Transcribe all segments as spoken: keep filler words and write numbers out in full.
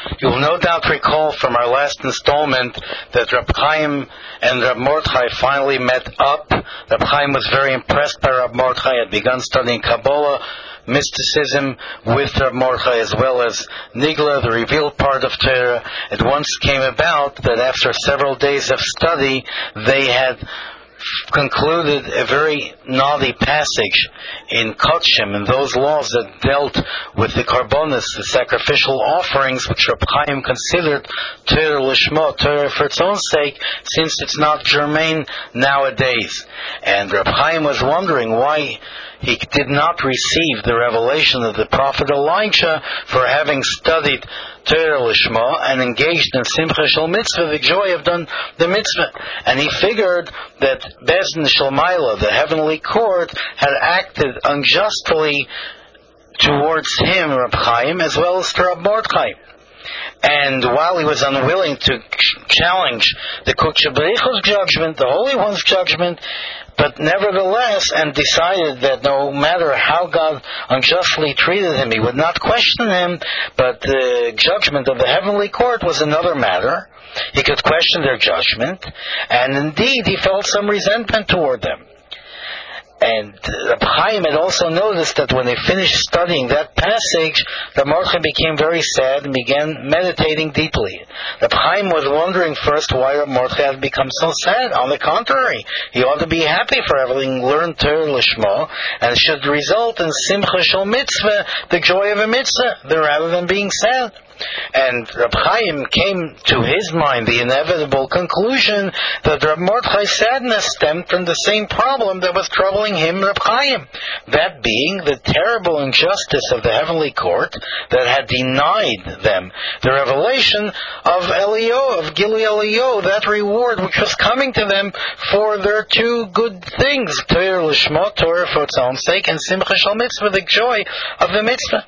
You'll no doubt recall from our last installment that Reb Chaim and Reb Mordechai finally met up. Reb Chaim was very impressed by Reb Mordechai, had begun studying Kabbalah, mysticism with Reb Mordechai, as well as Nigla, the revealed part of Torah. It once came about that after several days of study, they had concluded a very naughty passage in Kodshim, in those laws that dealt with the Karbonis, the sacrificial offerings, which Reb Chaim considered Torah Lishma, Torah for its own sake, since it's not germane nowadays. And Reb Chaim was wondering why he did not receive the revelation of the prophet Elijah for having studied Torah Lishma and engaged in Simcha Shel Mitzvah, the joy of done the mitzvah. And he figured that Bezdin Shel Maila, the heavenly court, had acted unjustly towards him, Reb Chaim, as well as to Reb Mordechai. And while he was unwilling to challenge the Kodesh Baruch's judgment, the Holy One's judgment, but nevertheless, and decided that no matter how God unjustly treated him, he would not question him, but the judgment of the heavenly court was another matter. He could question their judgment, and indeed he felt some resentment toward them. And Reb Chaim had also noticed that when they finished studying that passage, Reb Mordechai became very sad and began meditating deeply. Reb Chaim was wondering first why Reb Mordechai had become so sad. On the contrary, he ought to be happy for having learned Torah Lishma, and it should result in Simcha Shel Mitzvah, the joy of a mitzvah, rather than being sad. And Reb Chaim came to his mind the inevitable conclusion that Reb Mordechai's sadness stemmed from the same problem that was troubling him, Reb Chaim. That being the terrible injustice of the heavenly court that had denied them the revelation of Elio, of Gili Elio, that reward which was coming to them for their two good things, Torah Lishma, Torah for its own sake, and Simcha Shel Mitzvah, the joy of the mitzvah.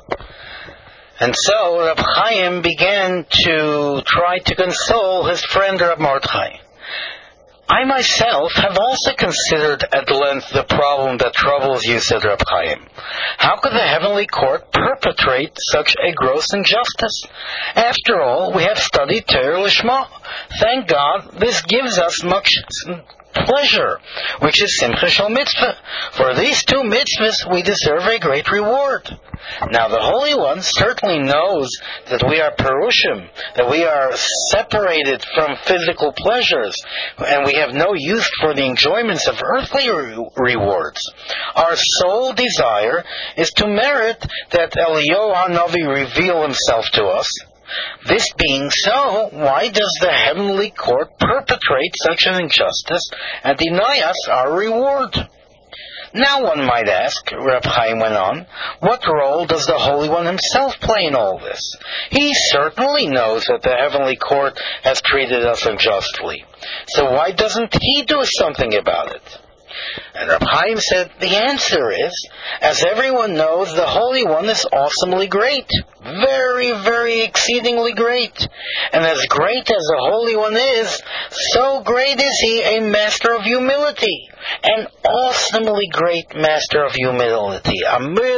And so Reb Chaim began to try to console his friend Reb Mordechai. I myself have also considered at length the problem that troubles you, said Reb Chaim. How could the heavenly court perpetrate such a gross injustice? After all, we have studied Torah Lishma. Thank God, this gives us much pleasure, which is Simcha Shel Mitzvah. For these two mitzvahs we deserve a great reward. Now the Holy One certainly knows that we are Perushim, that we are separated from physical pleasures, and we have no use for the enjoyments of earthly re- rewards. Our sole desire is to merit that Eliyahu HaNavi reveal himself to us. This being so, why does the heavenly court perpetrate such an injustice and deny us our reward? Now one might ask, Reb Chaim went on, what role does the Holy One himself play in all this? He certainly knows that the heavenly court has treated us unjustly. So why doesn't he do something about it? And Reb Chaim said, the answer is, as everyone knows, the Holy One is awesomely great. Very, very exceedingly great. And as great as the Holy One is, so great is he a master of humility. An awesomely great master of humility. A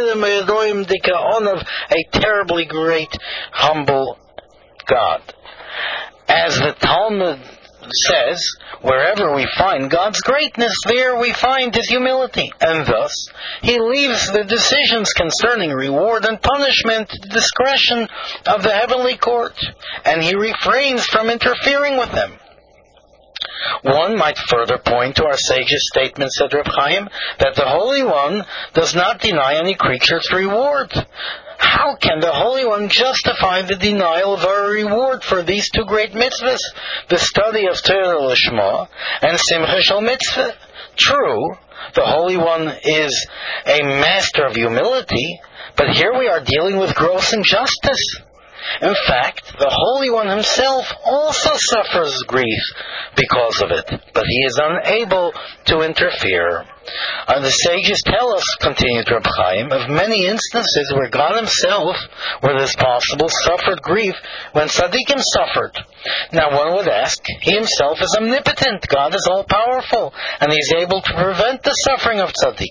terribly great, humble God. As the Talmud says, wherever we find God's greatness, there we find His humility. And thus, He leaves the decisions concerning reward and punishment to the discretion of the heavenly court, and He refrains from interfering with them. One might further point to our sage's statement, said Reb Chaim, that the Holy One does not deny any creature's reward. How can the Holy One justify the denial of our reward for these two great mitzvahs, the study of Torah Lishma and Simcha Shel Mitzvah? True, the Holy One is a master of humility, but here we are dealing with gross injustice. In fact, the Holy One himself also suffers grief because of it, but he is unable to interfere. Uh, the sages tell us, continued Reb Chaim, of many instances where God himself, where it is possible, suffered grief when tzaddikim suffered. Now one would ask, he himself is omnipotent, God is all-powerful, and he is able to prevent the suffering of tzaddikim.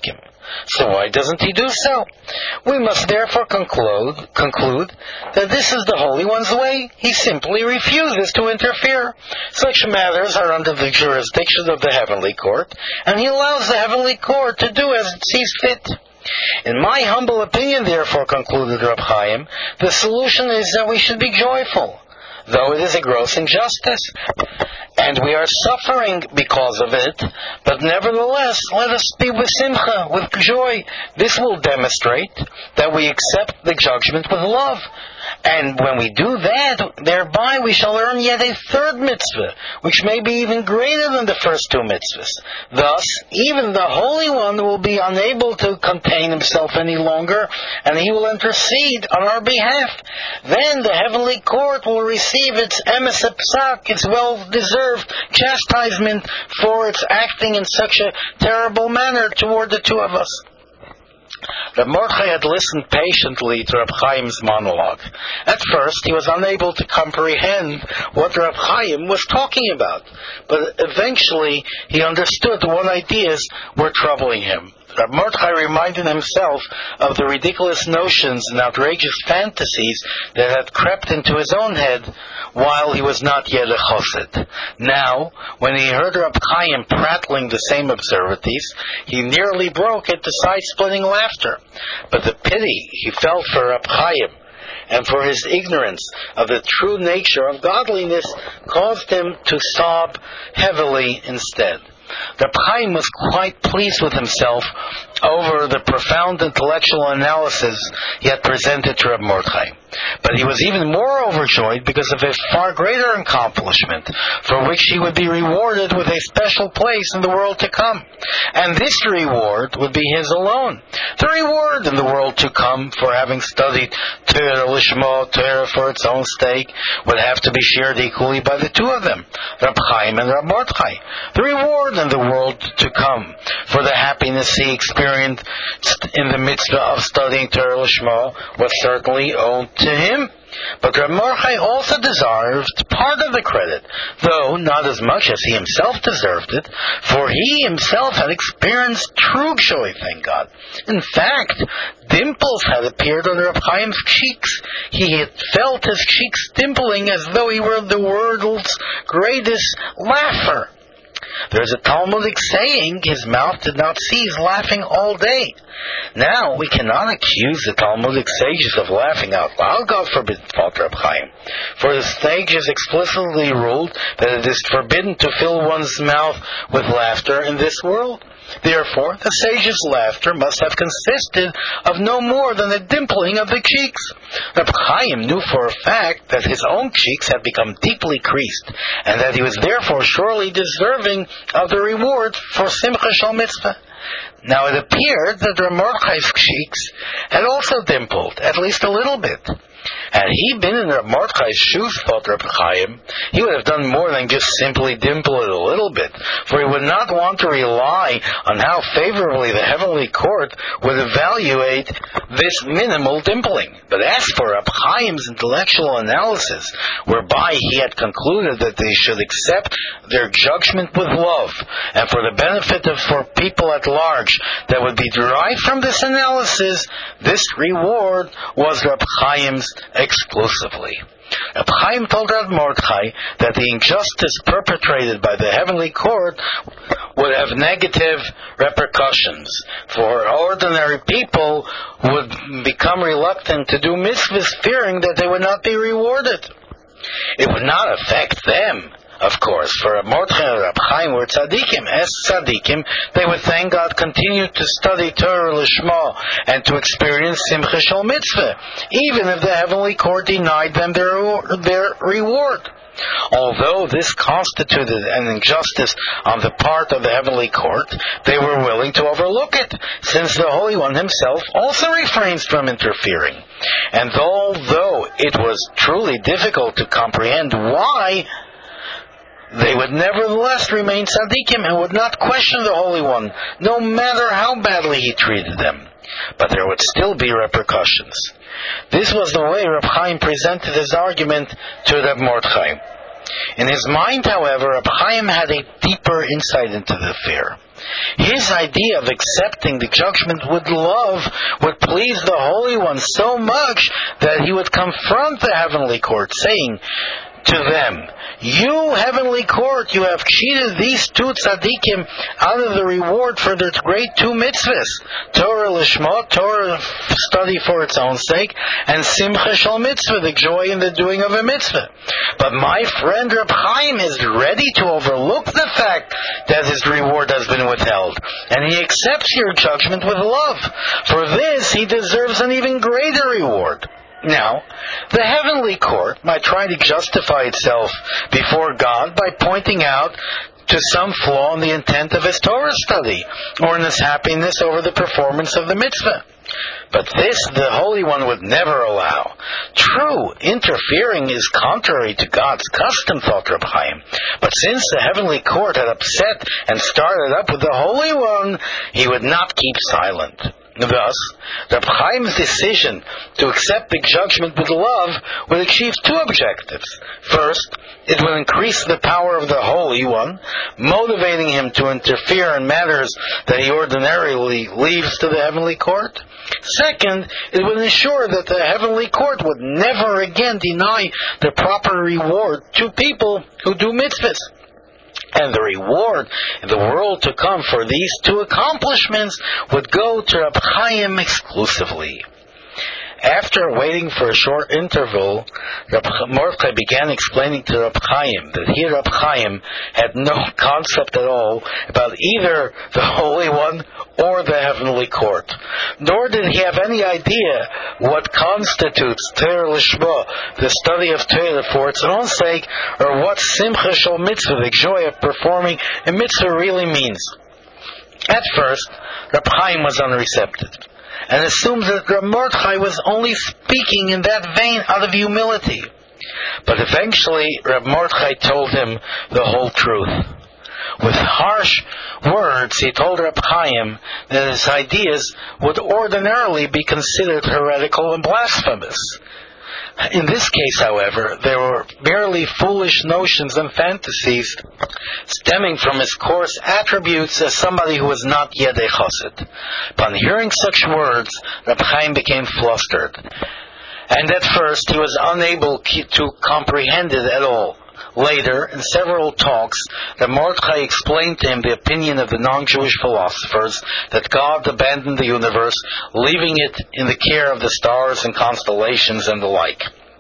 So why doesn't he do so? We must therefore conclude, conclude that this is the Holy One's way. He simply refuses to interfere. Such matters are under the jurisdiction of the Heavenly Court, and he allows the Heavenly Court to do as it sees fit. In my humble opinion, therefore, concluded Reb Chaim, the solution is that we should be joyful, though it is a gross injustice, and we are suffering because of it, but nevertheless, let us be with simcha, with joy. This will demonstrate that we accept the judgment with love. And when we do that, thereby we shall earn yet a third mitzvah, which may be even greater than the first two mitzvahs. Thus, even the Holy One will be unable to contain himself any longer, and he will intercede on our behalf. Then the Heavenly Court will receive its emes psak, its well-deserved chastisement for its acting in such a terrible manner toward the two of us. Reb Mordechai had listened patiently to Reb Chaim's monologue. At first, he was unable to comprehend what Reb Chaim was talking about, but eventually he understood what ideas were troubling him. Reb Mordechai reminded himself of the ridiculous notions and outrageous fantasies that had crept into his own head while he was not yet a chassid. Now, when he heard Reb Chaim prattling the same absurdities, he nearly broke into side-splitting laughter. But the pity he felt for Reb Chaim and for his ignorance of the true nature of godliness caused him to sob heavily instead. Reb Chaim was quite pleased with himself over the profound intellectual analysis he had presented to Reb Mordechai. But he was even more overjoyed because of a far greater accomplishment, for which he would be rewarded with a special place in the world to come. And this reward would be his alone. The reward in the world to come for having studied Torah Lishma, Torah for its own sake, would have to be shared equally by the two of them, Reb Chaim and Reb Mordechai. The reward in the world to come for the happiness he experienced in the midst of studying Torah Lishma was certainly owed to him. But Reb Mordechai also deserved part of the credit, though not as much as he himself deserved it, for he himself had experienced true joy, thank God. In fact, dimples had appeared on Reb Chaim's cheeks. He had felt his cheeks dimpling as though he were the world's greatest laugher. There is a Talmudic saying, his mouth did not cease laughing all day. Now, we cannot accuse the Talmudic sages of laughing out loud, God forbid, thought Reb Chaim, for the sages explicitly ruled that it is forbidden to fill one's mouth with laughter in this world. Therefore, the sage's laughter must have consisted of no more than a dimpling of the cheeks. Reb Chaim knew for a fact that his own cheeks had become deeply creased, and that he was therefore surely deserving of the reward for Simcha Shel Mitzvah. Now it appeared that Reb Mordechai's cheeks had also dimpled, at least a little bit. Had he been in Reb Mordechai's shoes, thought Reb Chaim, he would have done more than just simply dimple it a little bit, for he would not want to rely on how favorably the Heavenly Court would evaluate this minimal dimpling. But as for Reb Chaim's intellectual analysis, whereby he had concluded that they should accept their judgment with love, and for the benefit of for people at large that would be derived from this analysis, this reward was Reb Chaim's exclusively. Reb Chaim told Reb Mordechai that the injustice perpetrated by the Heavenly Court would have negative repercussions, for ordinary people would become reluctant to do mitzvahs, fearing that they would not be rewarded. It would not affect them, of course, for Reb Mordechai and Reb Chaim were tzaddikim. As tzaddikim, they would, thank God, continue to study Torah Lishma and to experience Simcha Shel Mitzvah, even if the Heavenly Court denied them their, their reward. Although this constituted an injustice on the part of the Heavenly Court, they were willing to overlook it, since the Holy One himself also refrains from interfering. And although it was truly difficult to comprehend why, they would nevertheless remain tzaddikim and would not question the Holy One, no matter how badly he treated them. But there would still be repercussions. This was the way Reb Chaim presented his argument to Reb Mordechai. In his mind, however, Reb Chaim had a deeper insight into the affair. His idea of accepting the judgment with love would please the Holy One so much that he would confront the heavenly court, saying to them, "You, heavenly court, you have cheated these two tzaddikim out of the reward for their great two mitzvahs, Torah Lishma, Torah study for its own sake, and Simcha Shal Mitzvah, the joy in the doing of a mitzvah. But my friend Reb Chaim is ready to overlook the fact that his reward has been withheld, and he accepts your judgment with love. For this, he deserves an even greater reward." Now, the heavenly court might try to justify itself before God by pointing out to some flaw in the intent of his Torah study, or in his happiness over the performance of the mitzvah. But this the Holy One would never allow. True, interfering is contrary to God's custom, thought Reb Chaim. But since the heavenly court had upset and started up with the Holy One, he would not keep silent. Thus, Reb Chaim's decision to accept the judgment with love would achieve two objectives. First, it will increase the power of the Holy One, motivating him to interfere in matters that he ordinarily leaves to the heavenly court. Second, it will ensure that the heavenly court would never again deny the proper reward to people who do mitzvahs. And the reward in the world to come for these two accomplishments would go to Reb Chaim exclusively. After waiting for a short interval, Reb Mordechai began explaining to Reb Chaim that he, Reb Chaim, had no concept at all about either the Holy One or the heavenly court. Nor did he have any idea what constitutes Torah Lishma, the study of Torah for its own sake, or what Simcha Shal Mitzvah, the joy of performing a mitzvah, really means. At first, Reb Chaim was unreceptive, and assumed that Reb Mordechai was only speaking in that vein out of humility. But eventually, Reb Mordechai told him the whole truth. With harsh words, he told Reb Chaim that his ideas would ordinarily be considered heretical and blasphemous. In this case, however, they were merely foolish notions and fantasies stemming from his coarse attributes as somebody who was not yet a chassid. Upon hearing such words, Reb Chaim became flustered, and at first he was unable to comprehend it at all. Later, in several talks, Reb Mordechai explained to him the opinion of the non-Jewish philosophers that God abandoned the universe, leaving it in the care of the stars and constellations and the like.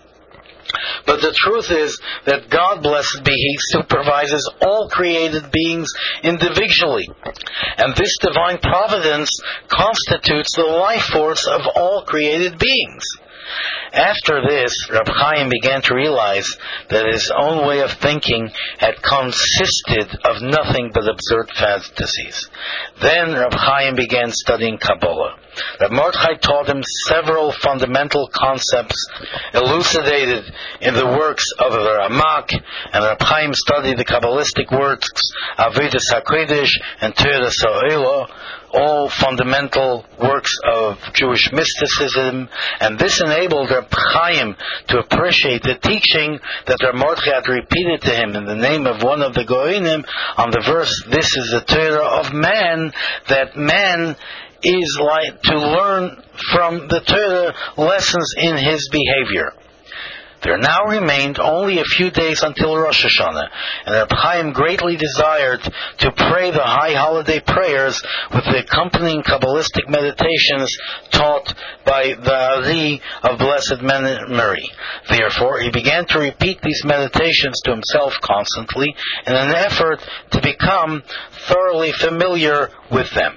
But the truth is that God, blessed be He, supervises all created beings individually. And this divine providence constitutes the life force of all created beings. After this, Reb Chaim began to realize that his own way of thinking had consisted of nothing but absurd fantasies. Then Reb Chaim began studying Kabbalah. Reb Mordechai taught him several fundamental concepts elucidated in the works of the Ramak, and Reb Chaim studied the Kabbalistic works Avidas HaKodesh and Torah Sa'ila, all fundamental works of Jewish mysticism, and this enabled Reb Chaim to appreciate the teaching that Reb Mordechai had repeated to him in the name of one of the Goinim on the verse, "This is the Torah of man," that man is like to learn from the Torah lessons in his behavior. There now remained only a few days until Rosh Hashanah, and Reb Chaim greatly desired to pray the high holiday prayers with the accompanying Kabbalistic meditations taught by the Ari of blessed memory. Therefore, he began to repeat these meditations to himself constantly in an effort to become thoroughly familiar with them.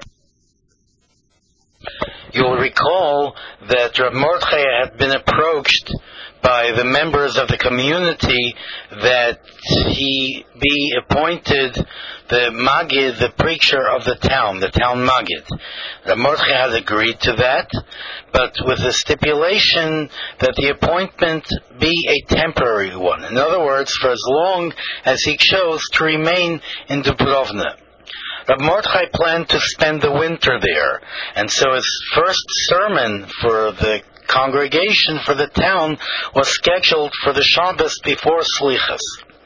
You'll recall that Reb Mordechai had been approached by the members of the community that he be appointed the Maggid, the preacher of the town, the town Maggid. Reb Mordechai had agreed to that, but with the stipulation that the appointment be a temporary one. In other words, for as long as he chose to remain in Dubrovna. Reb Mordechai planned to spend the winter there, and so his first sermon for the congregation for the town was scheduled for the Shabbos before Slichas.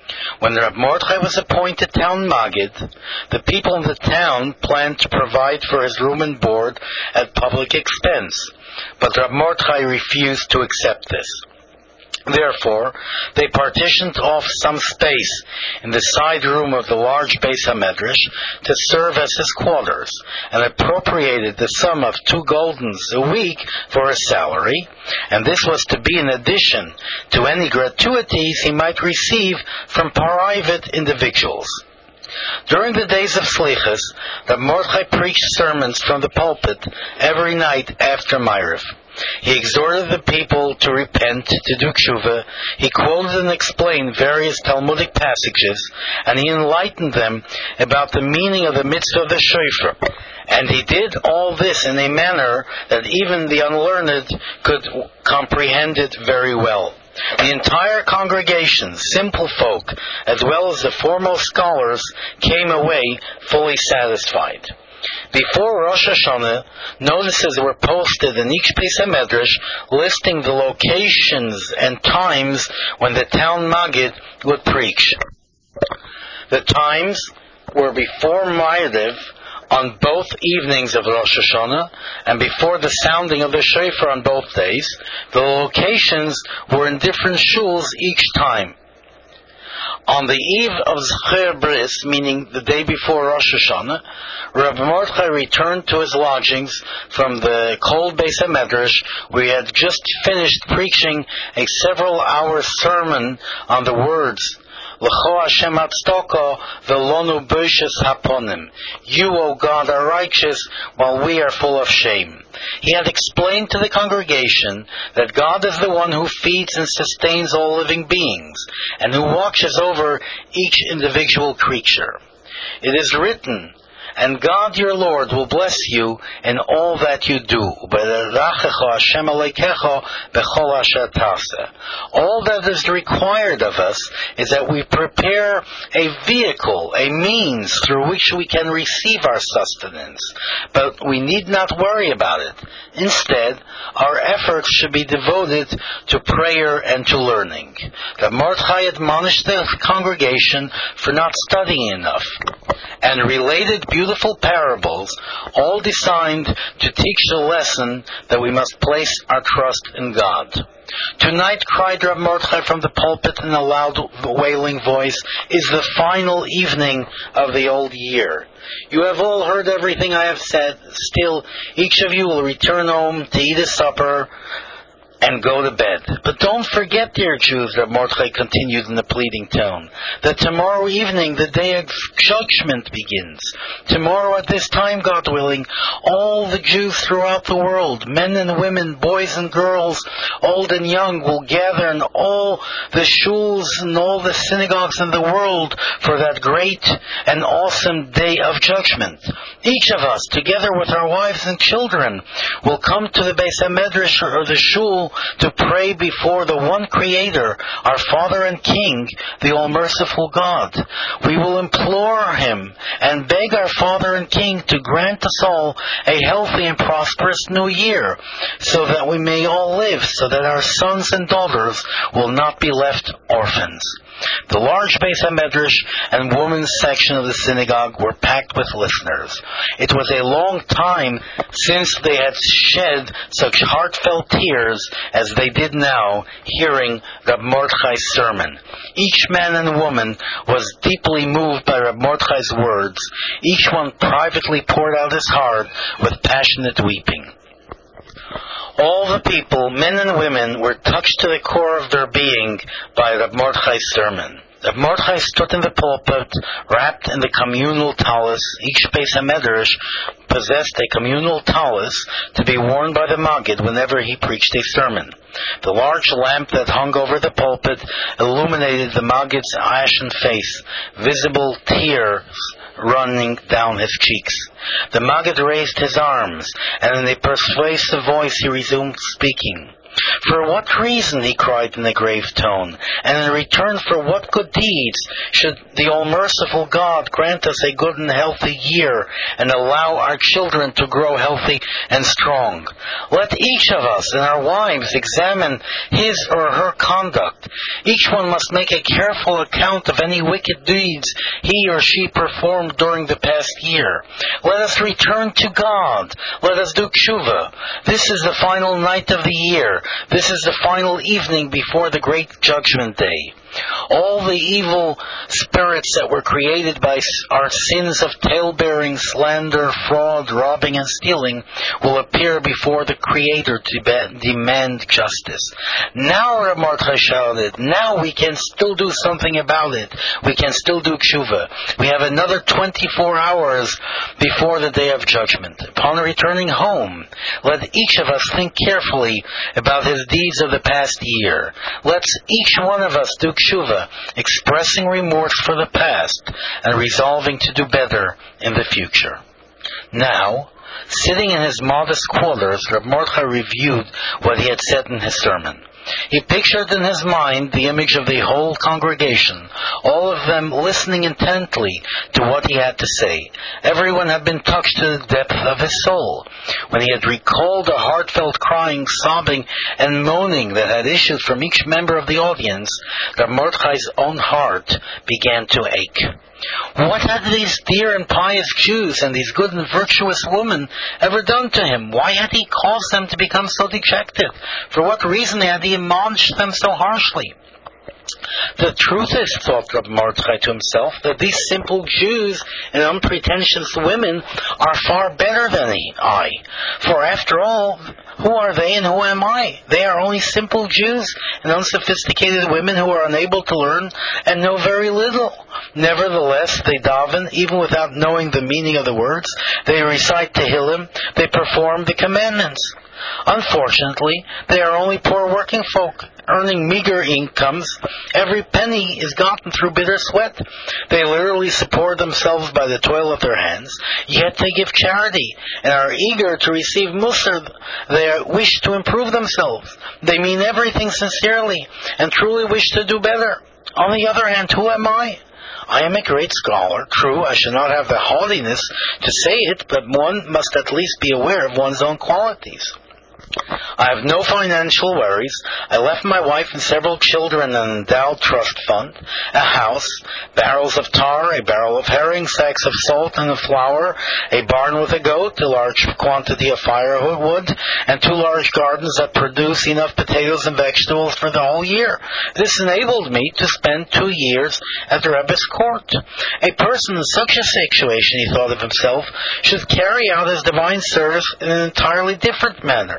When Rab Mordechai was appointed town Maggid, the people in the town planned to provide for his room and board at public expense, but Rab Mordechai refused to accept this. Therefore, they partitioned off some space in the side room of the large Beis HaMedrash to serve as his quarters, and appropriated the sum of two goldens a week for his salary, and this was to be in addition to any gratuities he might receive from private individuals. During the days of Slichas, Rab Mordechai preached sermons from the pulpit every night after Ma'ariv. He exhorted the people to repent, to do tshuva. He quoted and explained various Talmudic passages, and he enlightened them about the meaning of the mitzvah of the shofar. And he did all this in a manner that even the unlearned could comprehend it very well. The entire congregation, simple folk, as well as the foremost scholars, came away fully satisfied. Before Rosh Hashanah, notices were posted in each Beis HaMedrash listing the locations and times when the town Maggid would preach. The times were before Ma'ariv on both evenings of Rosh Hashanah and before the sounding of the shofar on both days. The locations were in different shuls each time. On the eve of Zecher Bris, meaning the day before Rosh Hashanah, Rab Mordechai returned to his lodgings from the cold Beis HaMedrash, where he had just finished preaching a several-hour sermon on the words, L'cho Hashem Hatzdaka v'lonu b'oshes haponim. You, O God, are righteous, while we are full of shame. He had explained to the congregation that God is the one who feeds and sustains all living beings, and who watches over each individual creature. It is written, and God your Lord will bless you in all that you do. All that is required of us is that we prepare a vehicle, a means through which we can receive our sustenance. But we need not worry about it. Instead, our efforts should be devoted to prayer and to learning. The Mordechai admonished the congregation for not studying enough, and related beautiful parables, all designed to teach the lesson that we must place our trust in God. Tonight, cried Rab Mordechai from the pulpit in a loud, wailing voice, is the final evening of the old year. You have all heard everything I have said. Still, each of you will return home to eat a supper and go to bed. But don't forget, dear Jews, Rab Mordechai continued in a pleading tone, that tomorrow evening the day of judgment begins. Tomorrow at this time, God willing, all the Jews throughout the world, men and women, boys and girls, old and young, will gather in all the shuls and all the synagogues in the world for that great and awesome day of judgment. Each of us, together with our wives and children, will come to the Beis HaMedrash or the shul to pray before the one Creator, our Father and King, the all-merciful God. We will implore Him and beg our Father and King to grant us all a healthy and prosperous new year, so that we may all live, so that our sons and daughters will not be left orphans. The large Beis HaMedrash and women's section of the synagogue were packed with listeners. It was a long time since they had shed such heartfelt tears as they did now, hearing Rab Mordechai's sermon. Each man and woman was deeply moved by Rab Mordechai's words. Each one privately poured out his heart with passionate weeping. All the people, men and women, were touched to the core of their being by Rab Mordechai's sermon. Rab Mordechai stood in the pulpit, wrapped in the communal tallis. Each Beis HaMedrash possessed a communal tallis to be worn by the Maggid whenever he preached a sermon. The large lamp that hung over the pulpit illuminated the Maggid's ashen face, visible tears running down his cheeks. The Maggid raised his arms, and in a persuasive voice he resumed speaking. For what reason, he cried in a grave tone, and in return for what good deeds should the all-merciful God grant us a good and healthy year and allow our children to grow healthy and strong? Let each of us and our wives examine his or her conduct. Each one must make a careful account of any wicked deeds he or she performed during the past year. Let us return to God. Let us do tshuva. This is the final night of the year. This is the final evening before the great judgment day. All the evil spirits that were created by our sins of tale-bearing, slander, fraud, robbing, and stealing will appear before the Creator to demand justice. Now, Reb Mordechai shouted, now we can still do something about it. We can still do tshuva. We have another twenty-four hours before the day of judgment. Upon returning home, let each of us think carefully about his deeds of the past year. Let's each one of us do tshuva, expressing remorse for the past and resolving to do better in the future. Now, sitting in his modest quarters, Reb Mordechai reviewed what he had said in his sermon. He pictured in his mind the image of the whole congregation, all of them listening intently to what he had to say. Everyone had been touched to the depth of his soul. When he had recalled the heartfelt crying, sobbing, and moaning that had issued from each member of the audience, Reb Mordechai's own heart began to ache. What had these dear and pious Jews and these good and virtuous women ever done to him? Why had he caused them to become so dejected? For what reason had he admonished them so harshly? The truth is, thought Reb Mordechai to himself, that these simple Jews and unpretentious women are far better than he, I. For after all, who are they and who am I? They are only simple Jews and unsophisticated women who are unable to learn and know very little. Nevertheless, they daven, even without knowing the meaning of the words. They recite Tehillim. They perform the commandments. Unfortunately, they are only poor working folk, earning meager incomes. Every penny is gotten through bitter sweat. They literally support themselves by the toil of their hands, yet they give charity and are eager to receive musar. They wish to improve themselves. They mean everything sincerely and truly wish to do better. On the other hand, who am I? I am a great scholar. True, I should not have the haughtiness to say it, but one must at least be aware of one's own qualities. I have no financial worries. I left my wife and several children an endowed trust fund, a house, barrels of tar, a barrel of herring, sacks of salt and of flour, a barn with a goat, a large quantity of firewood, and two large gardens that produce enough potatoes and vegetables for the whole year. This enabled me to spend two years at the Rebbe's court. A person in such a situation, he thought of himself, should carry out his divine service in an entirely different manner.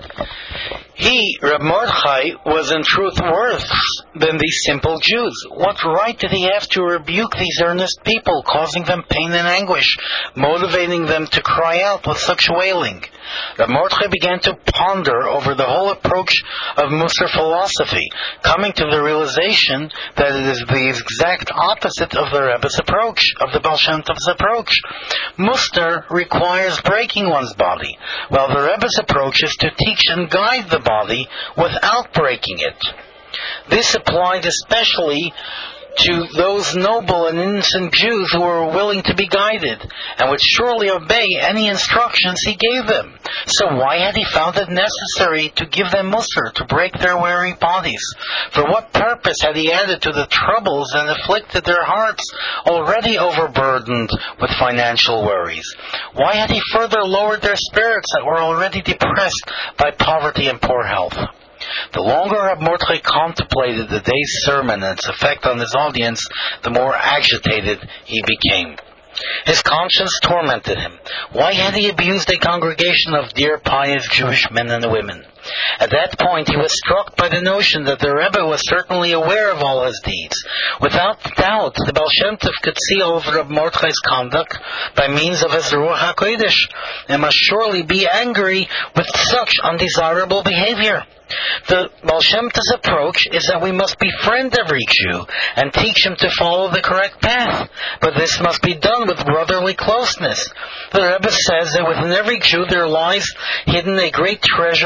He, Reb Mordechai, was in truth worse than these simple Jews. What right did he have to rebuke these earnest people, causing them pain and anguish, motivating them to cry out with such wailing? Reb Mordechai began to ponder over the whole approach of Musar philosophy, coming to the realization that it is the exact opposite of the Rebbe's approach, of the Baal Shem Tov's approach. Musar requires breaking one's body, while the Rebbe's approach is to teach and guide the body without breaking it. This applied especially to those noble and innocent Jews who were willing to be guided and would surely obey any instructions he gave them. So why had he found it necessary to give them musar, to break their weary bodies? For what purpose had he added to the troubles that afflicted their hearts, already overburdened with financial worries? Why had he further lowered their spirits that were already depressed by poverty and poor health? The longer Reb Mordechai contemplated the day's sermon and its effect on his audience, the more agitated he became. His conscience tormented him. Why had he abused a congregation of dear, pious Jewish men and women? At that point, he was struck by the notion that the Rebbe was certainly aware of all his deeds. Without doubt, the Baal Shem Tov could see over Reb Mordechai's conduct by means of his Ruach HaKodesh, and must surely be angry with such undesirable behavior. The Baal Shem Tov's approach is that we must befriend every Jew and teach him to follow the correct path. But this must be done with brotherly closeness. The Rebbe says that within every Jew there lies hidden a great treasury of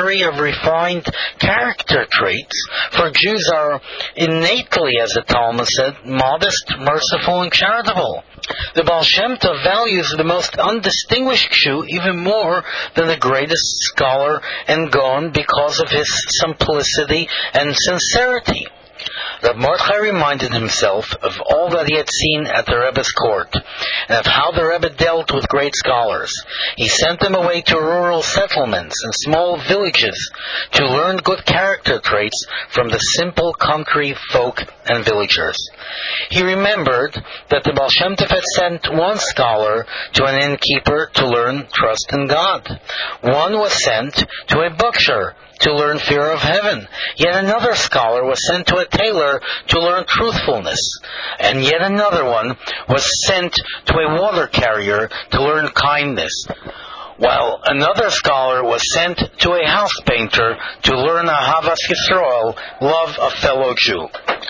refined character traits, for Jews are innately, as the Talmud said, modest, merciful, and charitable. The Baal Shem Tov values the most undistinguished Jew even more than the greatest scholar and Gaon because of his simplicity and sincerity. Reb Mordechai reminded himself of all that he had seen at the Rebbe's court, and of how the Rebbe dealt with great scholars. He sent them away to rural settlements and small villages to learn good character traits from the simple country folk and villagers. He remembered that the Baal Shem Tov had sent one scholar to an innkeeper to learn trust in God. One was sent to a butcher to learn fear of heaven. Yet another scholar was sent to a tailor to learn truthfulness. And yet another one was sent to a water carrier to learn kindness. While another scholar was sent to a house painter to learn Ahavas Yisrael, love a fellow Jew.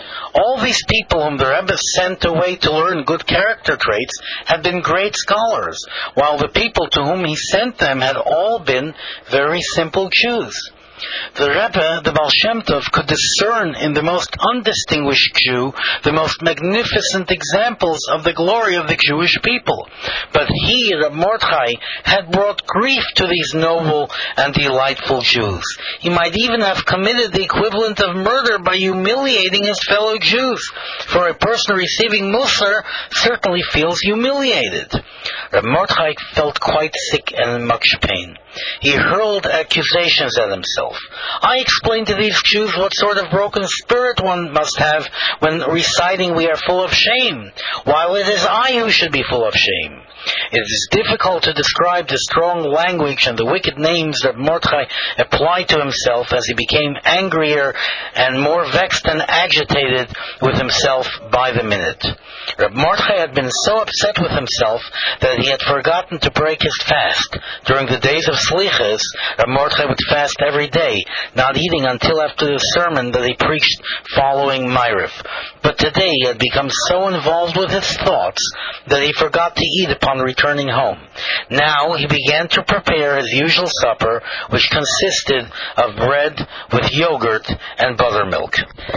All these people whom the Rebbe sent away to learn good character traits had been great scholars, while the people to whom he sent them had all been very simple Jews. The Rebbe, the Baal Shem Tov, could discern in the most undistinguished Jew the most magnificent examples of the glory of the Jewish people. But he, Reb Mordechai, had brought grief to these noble and delightful Jews. He might even have committed the equivalent of murder by humiliating his fellow Jews, for a person receiving Musar certainly feels humiliated. Reb Mordechai felt quite sick and in much pain. He hurled accusations at himself. I explained to these Jews what sort of broken spirit one must have when reciting we are full of shame, while it is I who should be full of shame. It is difficult to describe the strong language and the wicked names that Mordechai applied to himself as he became angrier and more vexed and agitated with himself by the minute. Reb Mordechai had been so upset with himself that he had forgotten to break his fast. During the days of Slichas, Reb Mordechai would fast every day, not eating until after the sermon that he preached following Ma'ariv. But today he had become so involved with his thoughts that he forgot to eat upon returning home. Now he began to prepare his usual supper, which consisted of bread with yogurt and buttermilk.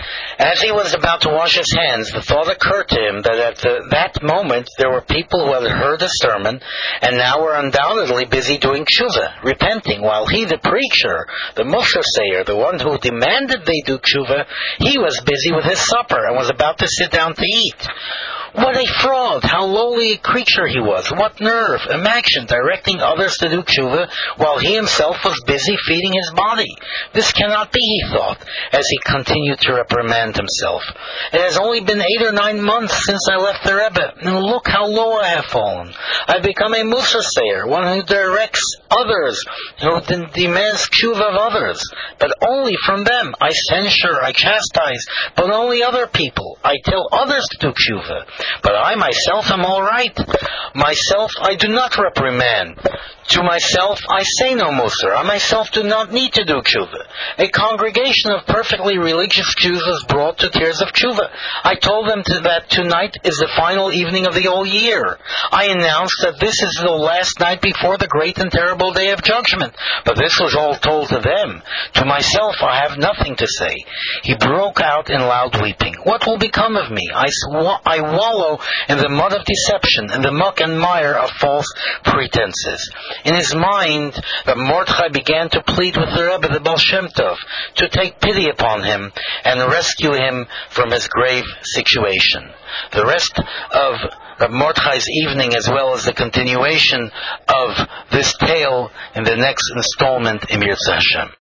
As he was about to wash his hands, the thought occurred to him that at the, that moment there were people who had heard the sermon and now were undoubtedly busy doing tshuva, repenting, while he, the preacher, the Musar sayer, the one who demanded they do tshuva, he was busy with his supper and was about to sit down to eat. What a fraud! How lowly a creature he was! What nerve! Imagine directing others to do tshuva while he himself was busy feeding his body. This cannot be, he thought, as he continued to reprimand himself. It has only been eight or nine months since I left the Rebbe, and look how low I have fallen. I've become a Musar sayer, one who directs others, who de- demands tshuva of others, but only from them. I censure, I chastise, but only other people. I tell others to do tshuva. But I myself am all right. Myself I do not reprimand. To myself I say no Musar. I myself do not need to do tshuva. A congregation of perfectly religious Jews was brought to tears of tshuva. I told them to that tonight is the final evening of the whole year. I announced that this is the last night before the great and terrible day of judgment. But this was all told to them. To myself I have nothing to say. He broke out in loud weeping. What will become of me? I, sw- I wallow in the mud of deception, in the muck and mire of false pretenses. In his mind, Reb Mordechai began to plead with the Rebbe, the Baal Shem Tov, to take pity upon him and rescue him from his grave situation. The rest of Reb Mordechai's evening, as well as the continuation of this tale in the next installment in Yirtzeh Hashem.